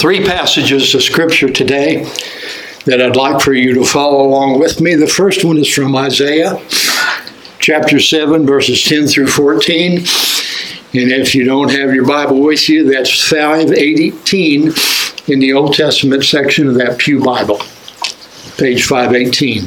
Three passages of Scripture today that I'd like for you to follow along with me. The first one is from Isaiah, chapter 7, verses 10 through 14. And if you don't have your Bible with you, that's 518 in the Old Testament section of that Pew Bible, page 518.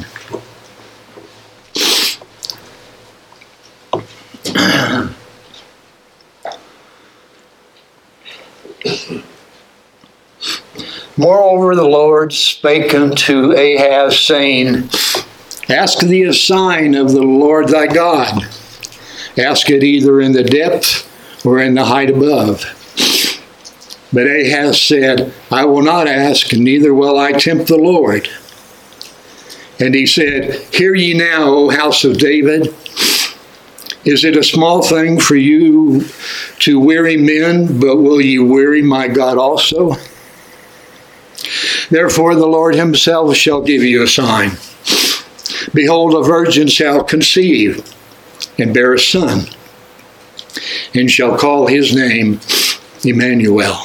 Moreover, the Lord spake unto Ahaz, saying, Ask thee a sign of the Lord thy God. Ask it either in the depth or in the height above. But Ahaz said, I will not ask, neither will I tempt the Lord. And he said, Hear ye now, O house of David. Is it a small thing for you to weary men, but will ye weary my God also? Therefore the Lord himself shall give you a sign. Behold, a virgin shall conceive and bear a son, and shall call his name Emmanuel.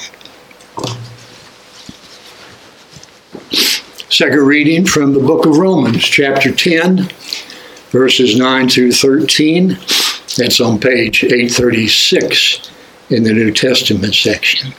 Second reading from the book of Romans, chapter 10, verses 9 through 13. That's on page 836 in the New Testament section.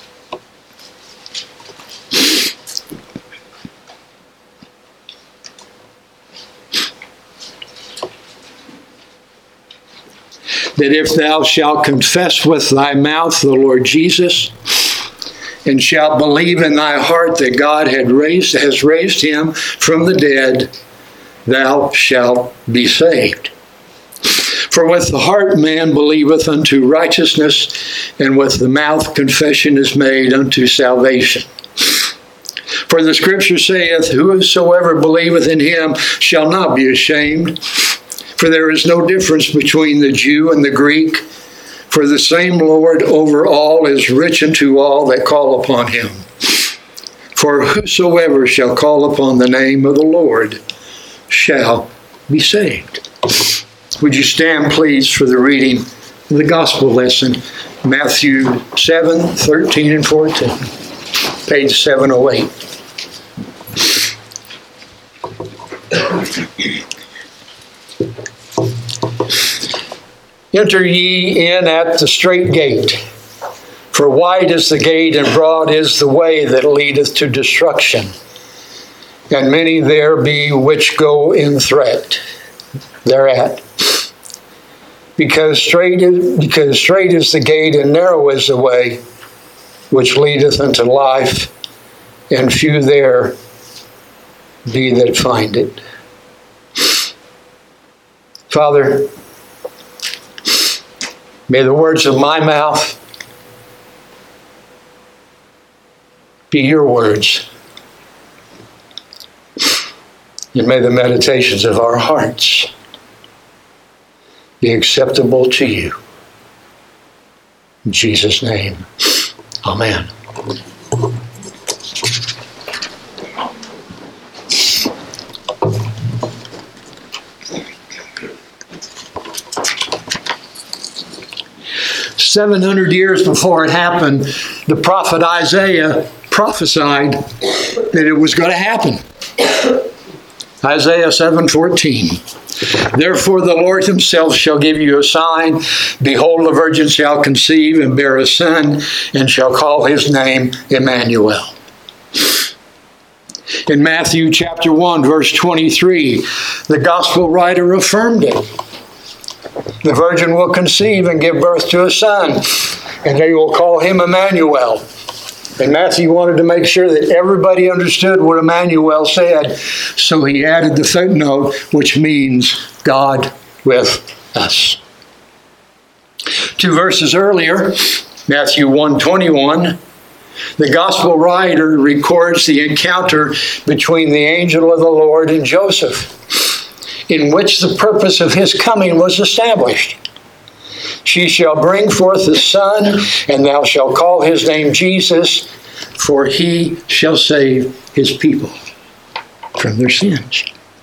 That if thou shalt confess with thy mouth the Lord Jesus, and shalt believe in thy heart that God has raised him from the dead, thou shalt be saved. For with the heart man believeth unto righteousness, and with the mouth confession is made unto salvation. For the Scripture saith, Whosoever believeth in him shall not be ashamed. For there is no difference between the Jew and the Greek, for the same Lord over all is rich unto all that call upon him. For whosoever shall call upon the name of the Lord shall be saved. Would you stand, please, for the reading of the gospel lesson, Matthew 7, 13 and 14, page 708. Enter ye in at the strait gate, for wide is the gate and broad is the way that leadeth to destruction, and many there be which go in thereat. Because strait is the gate and narrow is the way which leadeth unto life, and few there be that find it. Father, may the words of my mouth be your words, and may the meditations of our hearts be acceptable to you. In Jesus' name, amen. "700 years before it happened, the prophet Isaiah prophesied that it was going to happen. Isaiah 7:14. Therefore the Lord himself shall give you a sign. Behold, a virgin shall conceive and bear a son, and shall call his name Emmanuel. In Matthew chapter 1, verse 23, the gospel writer affirmed it. The virgin will conceive and give birth to a son, and they will call him Emmanuel. And Matthew wanted to make sure that everybody understood what Emmanuel said, so he added the footnote, which means God with us. 2 verses earlier, Matthew 1:21, the gospel writer records the encounter between the angel of the Lord and Joseph, in which the purpose of his coming was established. She shall bring forth a son, and thou shalt call his name Jesus, for he shall save his people from their sins.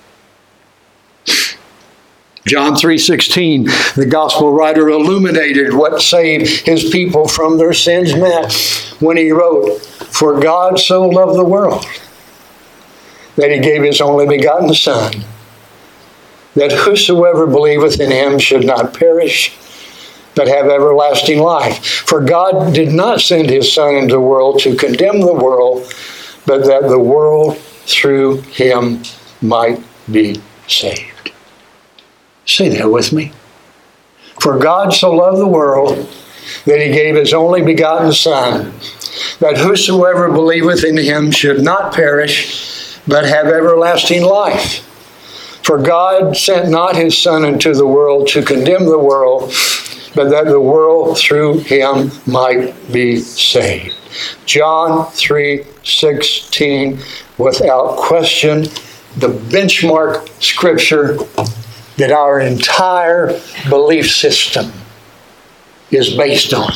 John 3:16, the gospel writer illuminated what saved his people from their sins meant when he wrote, For God so loved the world that he gave his only begotten Son, that whosoever believeth in him should not perish, but have everlasting life. For God did not send his Son into the world to condemn the world, but that the world through him might be saved. Say that with me. For God so loved the world that he gave his only begotten Son, that whosoever believeth in him should not perish, but have everlasting life. For God sent not his Son into the world to condemn the world, but that the world through him might be saved. John 3:16, without question, the benchmark scripture that our entire belief system is based on.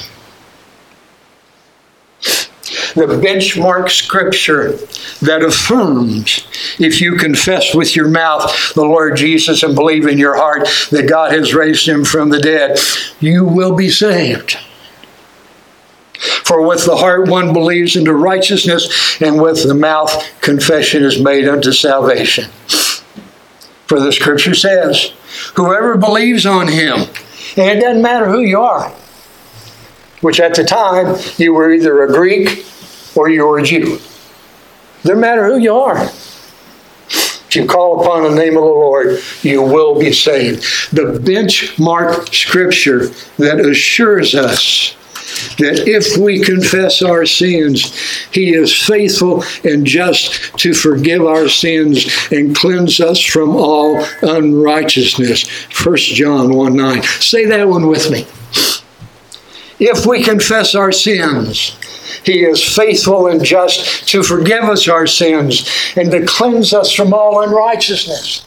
The benchmark scripture that affirms, if you confess with your mouth the Lord Jesus and believe in your heart that God has raised him from the dead, you will be saved. For with the heart one believes unto righteousness, and with the mouth confession is made unto salvation. For the scripture says, whoever believes on him, and it doesn't matter who you are, which at the time you were either a Greek or you were a Jew. Doesn't matter who you are. If you call upon the name of the Lord, you will be saved. The benchmark scripture that assures us that if we confess our sins, he is faithful and just to forgive our sins and cleanse us from all unrighteousness. 1 John 1:9. Say that one with me. If we confess our sins, he is faithful and just to forgive us our sins and to cleanse us from all unrighteousness.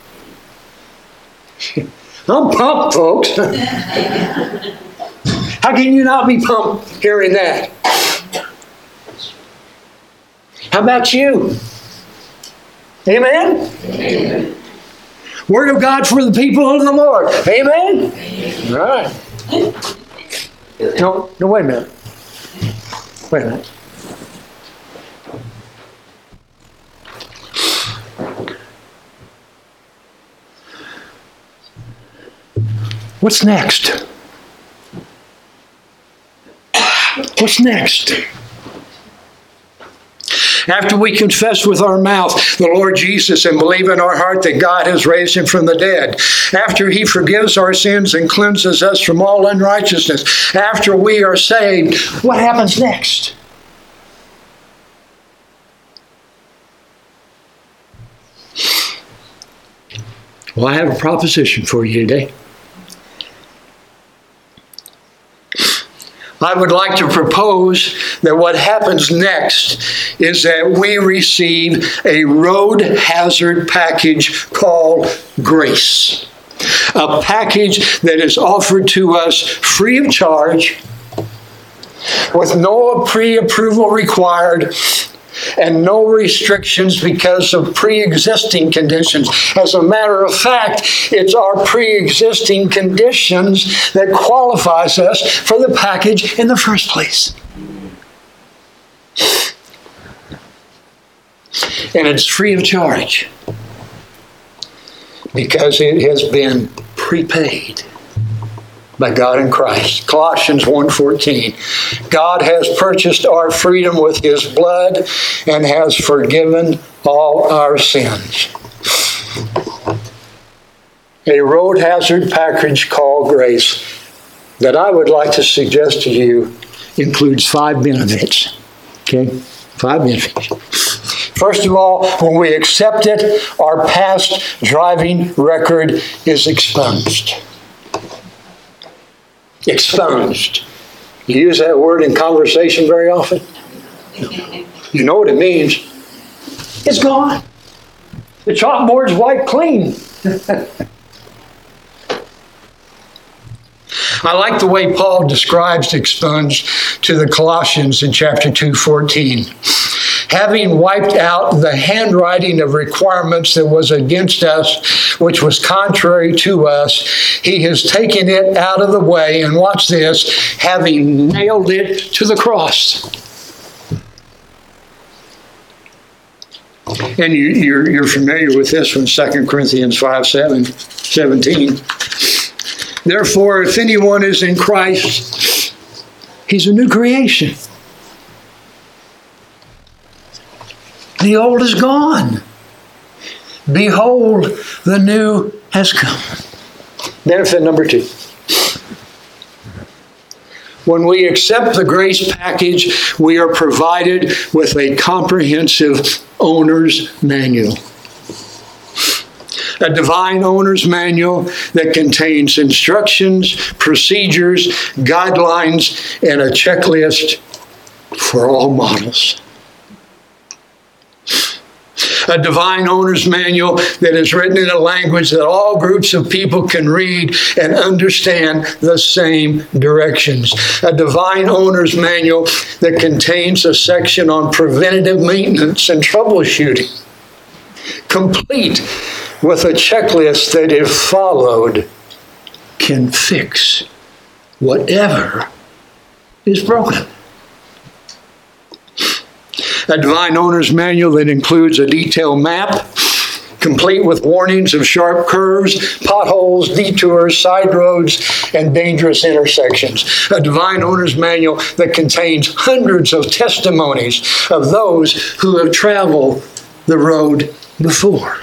I'm pumped, folks. How can you not be pumped hearing that? How about you? Amen? Amen. Word of God for the people of the Lord. Amen? Amen. All right. No, wait a minute. Wait a minute. What's next? What's next? After we confess with our mouth the Lord Jesus and believe in our heart that God has raised him from the dead, after he forgives our sins and cleanses us from all unrighteousness, after we are saved, what happens next? Well, I have a proposition for you today. I would like to propose that what happens next is that we receive a road hazard package called grace. A package that is offered to us free of charge, with no pre-approval required, and no restrictions because of pre-existing conditions. As a matter of fact, it's our pre-existing conditions that qualifies us for the package in the first place. And it's free of charge because it has been prepaid by God in Christ. Colossians 1:14. God has purchased our freedom with his blood and has forgiven all our sins. A road hazard package called grace that I would like to suggest to you includes 5 benefits. Okay? 5 benefits. First of all, when we accept it, our past driving record is expunged. Expunged. You use that word in conversation very often? You know what it means. It's gone. The chalkboard's wiped clean. I like the way Paul describes expunged to the Colossians in chapter 2:14. Having wiped out the handwriting of requirements that was against us, which was contrary to us, he has taken it out of the way, and watch this, having nailed it to the cross. And you're familiar with this one, 2 Corinthians 5:17. Therefore, if anyone is in Christ, he's a new creation. The old is gone. Behold, the new has come. Benefit number 2. When we accept the grace package, we are provided with a comprehensive owner's manual. A divine owner's manual that contains instructions, procedures, guidelines, and a checklist for all models. A divine owner's manual that is written in a language that all groups of people can read and understand the same directions. A divine owner's manual that contains a section on preventative maintenance and troubleshooting, complete with a checklist that, if followed, can fix whatever is broken. A divine owner's manual that includes a detailed map, complete with warnings of sharp curves, potholes, detours, side roads, and dangerous intersections. A divine owner's manual that contains hundreds of testimonies of those who have traveled the road before.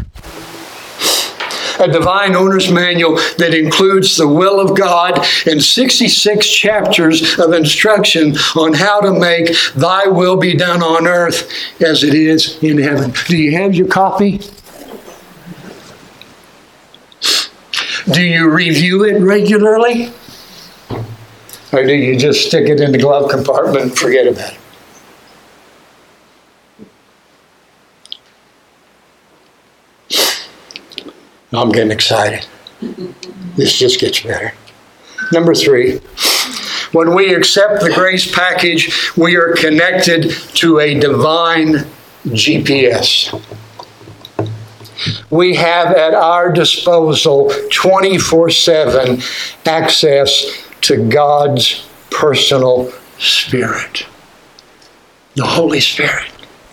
A divine owner's manual that includes the will of God and 66 chapters of instruction on how to make thy will be done on earth as it is in heaven. Do you have your copy? Do you review it regularly? Or do you just stick it in the glove compartment and forget about it? I'm getting excited. This just gets better. Number 3, when we accept the grace package, we are connected to a divine GPS. We have at our disposal 24/7 access to God's personal Spirit, the Holy Spirit.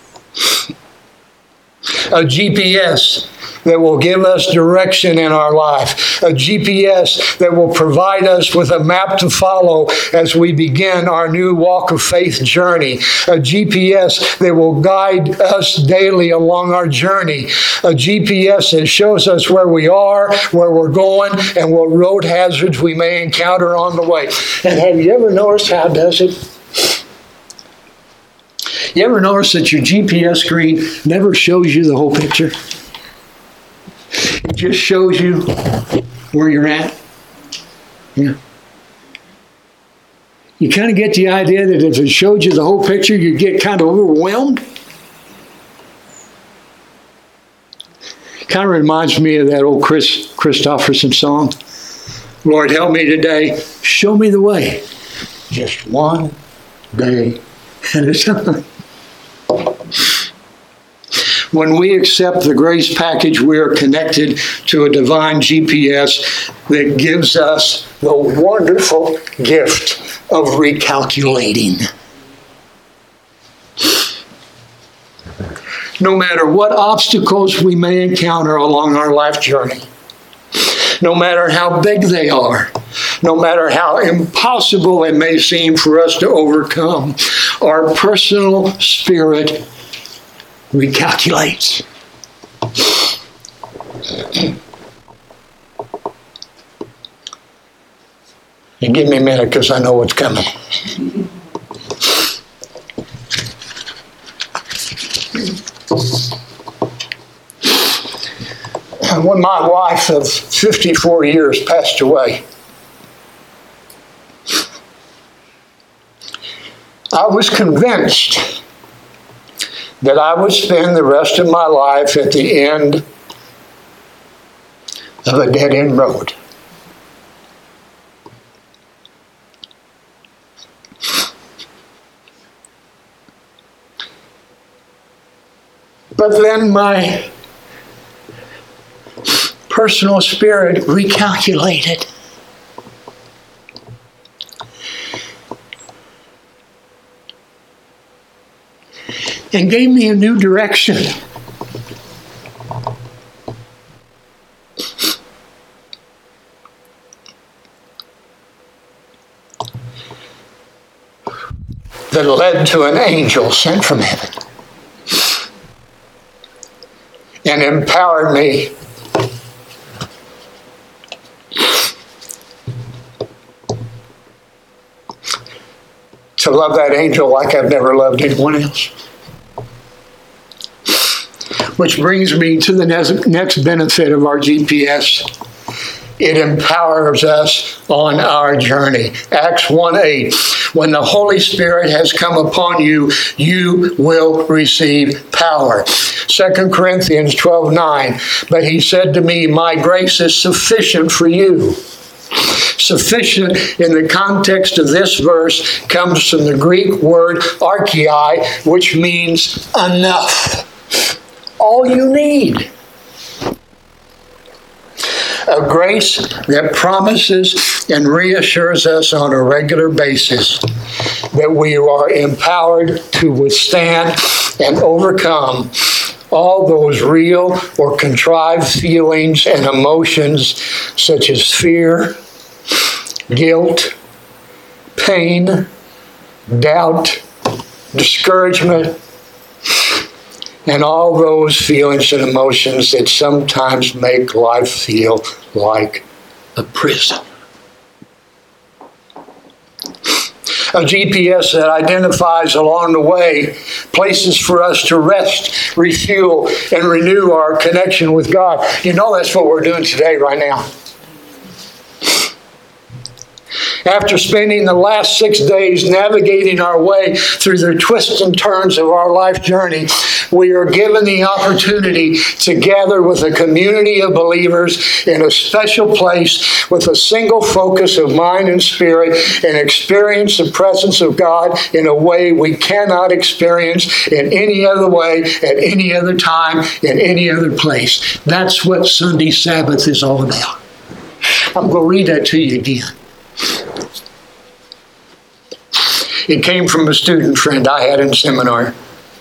A GPS that will give us direction in our life. A GPS that will provide us with a map to follow as we begin our new walk of faith journey. A GPS that will guide us daily along our journey. A GPS that shows us where we are, where we're going, and what road hazards we may encounter on the way. And have you ever noticed how it does it? You ever notice that your GPS screen never shows you the whole picture? It just shows you where you're at. Yeah. You kind of get the idea that if it showed you the whole picture, you'd get kind of overwhelmed. Kind of reminds me of that old Chris Christopherson song. Lord, help me today. Show me the way. Just one day at a time. When we accept the grace package, we are connected to a divine GPS that gives us the wonderful gift of recalculating. No matter what obstacles we may encounter along our life journey, no matter how big they are, no matter how impossible it may seem for us to overcome, our personal spirit recalculates. And give me a minute because I know what's coming. When my wife of 54 years passed away, I was convinced that I would spend the rest of my life at the end of a dead-end road. But then my personal spirit recalculated. And gave me a new direction. that led to an angel sent from heaven and empowered me to love that angel like I've never loved anyone else. Which brings me to the next benefit of our GPS. It empowers us on our journey. Acts 1:8. When the Holy Spirit has come upon you, you will receive power. 2 Corinthians 12:9. But he said to me, my grace is sufficient for you. Sufficient in the context of this verse comes from the Greek word archai, which means enough. All you need. A grace that promises and reassures us on a regular basis that we are empowered to withstand and overcome all those real or contrived feelings and emotions such as fear, guilt, pain, doubt, discouragement, and all those feelings and emotions that sometimes make life feel like a prison. A GPS that identifies along the way places for us to rest, refuel, and renew our connection with God. You know that's what we're doing today, right now. After spending the last 6 days navigating our way through the twists and turns of our life journey, we are given the opportunity to gather with a community of believers in a special place with a single focus of mind and spirit and experience the presence of God in a way we cannot experience in any other way, at any other time, in any other place. That's what Sunday Sabbath is all about. I'm going to read that to you again. It came from a student friend I had in seminar.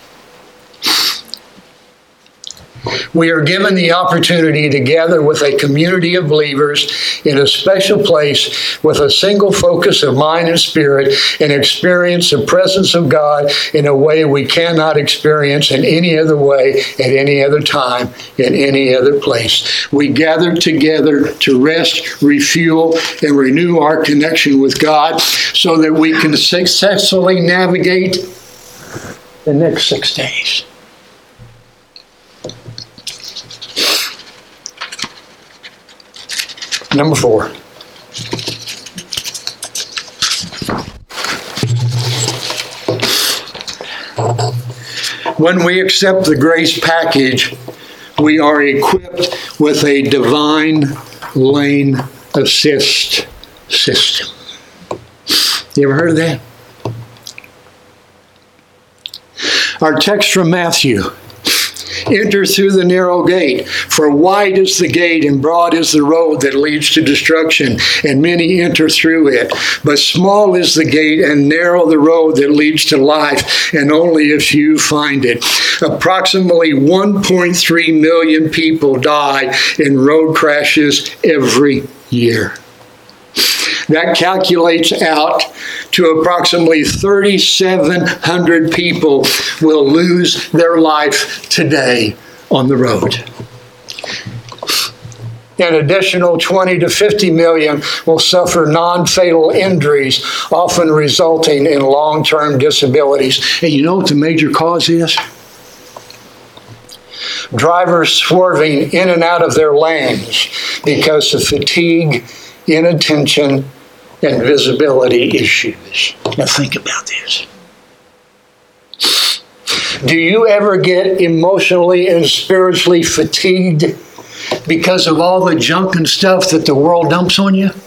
We are given the opportunity to gather with a community of believers in a special place with a single focus of mind and spirit and experience the presence of God in a way we cannot experience in any other way, at any other time, in any other place. We gather together to rest, refuel, and renew our connection with God so that we can successfully navigate the next 6 days. Number 4. When we accept the grace package, we are equipped with a divine lane assist system. You ever heard of that? Our text from Matthew. Enter through the narrow gate, for wide is the gate and broad is the road that leads to destruction, and many enter through it. But small is the gate and narrow the road that leads to life, and only a few find it. Approximately 1.3 million people die in road crashes every year. That calculates out to approximately 3,700 people will lose their life today on the road. An additional 20 to 50 million will suffer non-fatal injuries, often resulting in long-term disabilities. And you know what the major cause is? Drivers swerving in and out of their lanes because of fatigue, inattention, and visibility issues. Now think about this. Do you ever get emotionally and spiritually fatigued because of all the junk and stuff that the world dumps on you?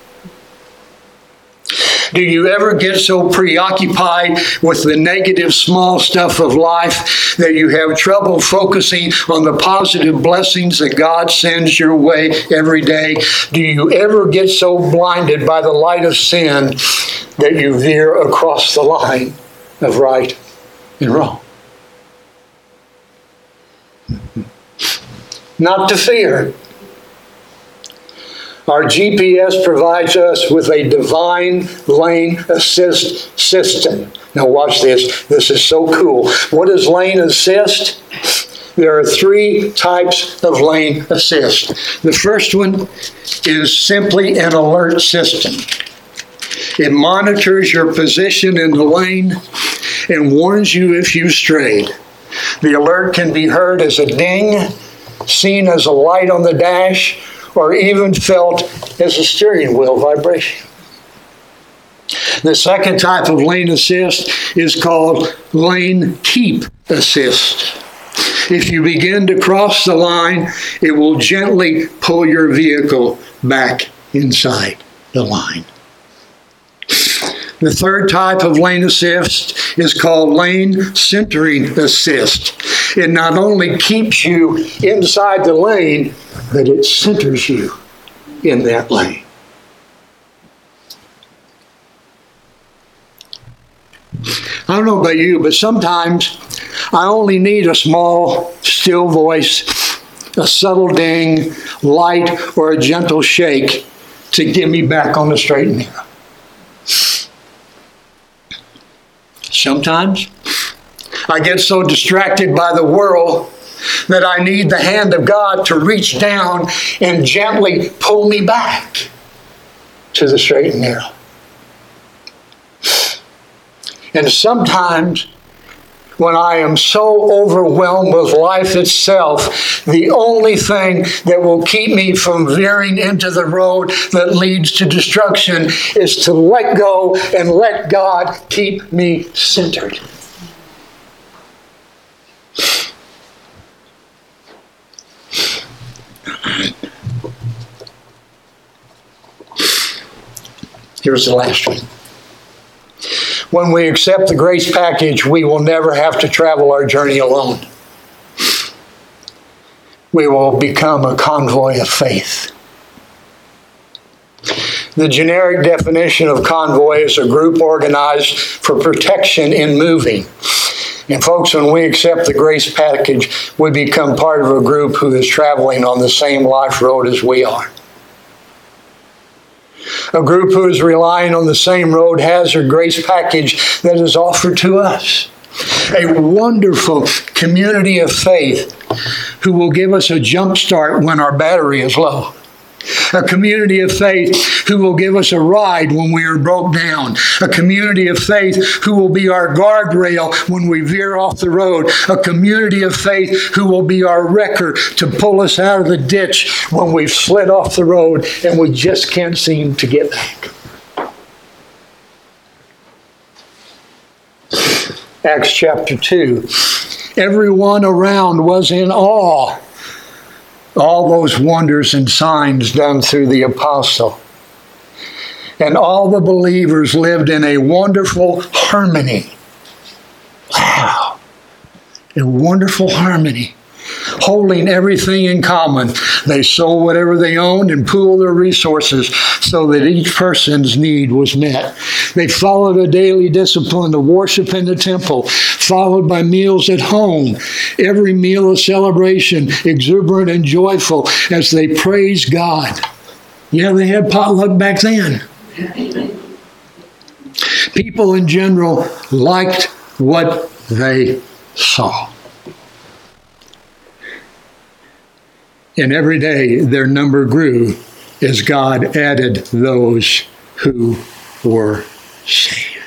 Do you ever get so preoccupied with the negative small stuff of life that you have trouble focusing on the positive blessings that God sends your way every day? Do you ever get so blinded by the light of sin that you veer across the line of right and wrong? Not to fear, Our GPS provides us with a divine lane assist system. Now watch this. This is so cool. What is lane assist? There are 3 types of lane assist. The first one is simply an alert system. It monitors your position in the lane and warns you if you strayed. The alert can be heard as a ding, seen as a light on the dash, or even felt as a steering wheel vibration. The second type of lane assist is called lane keep assist. If you begin to cross the line, it will gently pull your vehicle back inside the line. The third type of lane assist is called lane centering assist. It not only keeps you inside the lane, but it centers you in that lane. I don't know about you, but sometimes I only need a small, still voice, a subtle ding, light, or a gentle shake to get me back on the straight and narrow. Sometimes I get so distracted by the world that I need the hand of God to reach down and gently pull me back to the straight and narrow. And sometimes when I am so overwhelmed with life itself, the only thing that will keep me from veering into the road that leads to destruction is to let go and let God keep me centered. Here's the last one. When we accept the grace package, we will never have to travel our journey alone. We will become a convoy of faith. The generic definition of convoy is a group organized for protection in moving. And folks, when we accept the grace package, we become part of a group who is traveling on the same life road as we are. A group who is relying on the same road hazard grace package that is offered to us. A wonderful community of faith who will give us a jump start when our battery is low. A community of faith who will give us a ride when we are broke down. A community of faith who will be our guardrail when we veer off the road. A community of faith who will be our wrecker to pull us out of the ditch when we've slid off the road and we just can't seem to get back. Acts chapter 2. Everyone around was in awe. All those wonders and signs done through the apostle. And all the believers lived in a wonderful harmony. Wow. A wonderful harmony. Holding everything in common. They sold whatever they owned and pooled their resources so that each person's need was met. They followed a daily discipline of worship in the temple, followed by meals at home. Every meal a celebration, exuberant and joyful as they praised God. Yeah, they had potluck back then. People in general liked what they saw. And every day their number grew as God added those who were saved.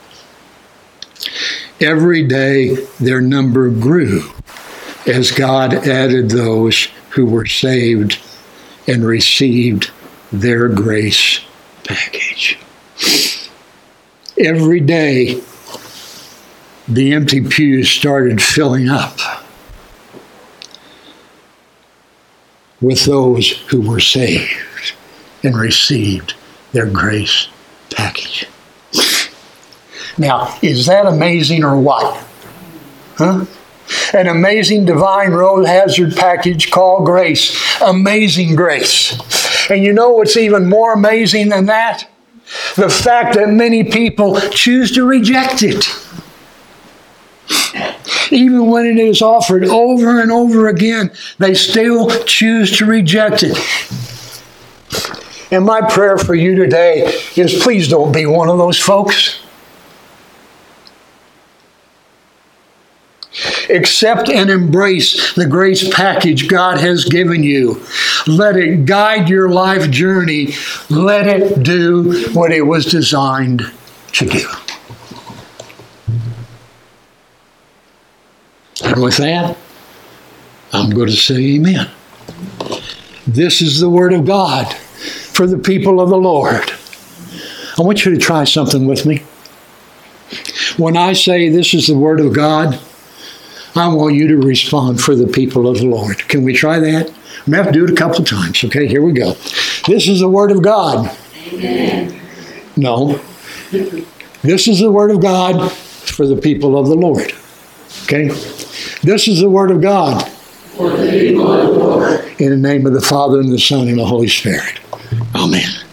Every day their number grew as God added those who were saved and received their grace package. Every day the empty pews started filling up with those who were saved and received their grace package. Now, is that amazing or what? Huh? An amazing divine road hazard package called grace. Amazing grace. And you know what's even more amazing than that? The fact that many people choose to reject it. Even when it is offered over and over again, they still choose to reject it. And my prayer for you today is please don't be one of those folks. Accept and embrace the grace package God has given you. Let it guide your life journey. Let it do what it was designed to do. And with that, I'm going to say amen. This is the word of God for the people of the Lord. I want you to try something with me. When I say this is the word of God, I want you to respond for the people of the Lord. Can we try that? I'm going to have to do it a couple of times. Okay, here we go. This is the word of God. Amen. No. This is the word of God for the people of the Lord. Okay? This is the word of God For the people of the Lord. in the name of the Father, and the Son, and the Holy Spirit. Amen.